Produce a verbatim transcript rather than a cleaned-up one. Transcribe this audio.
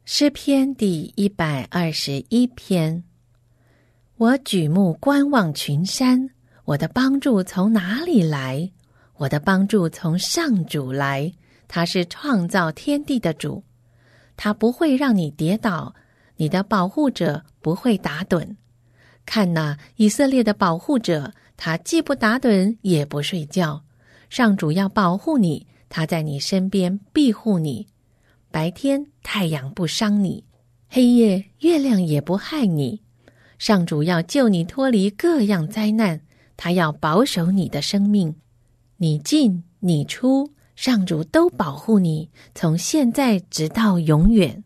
诗篇第一百二十一篇。我举目观望群山，我的帮助从哪里来？我的帮助从上主来，他是创造天地的主。他不会让你跌倒，你的保护者不会打盹。看哪，以色列的保护者，他既不打盹，也不睡觉。上主要保护你，他在你身边庇护你。白天太阳不伤你，黑夜月亮也不害你。上主要救你脱离各样灾难，他要保守你的生命。你进你出，上主都保护你，从现在直到永远。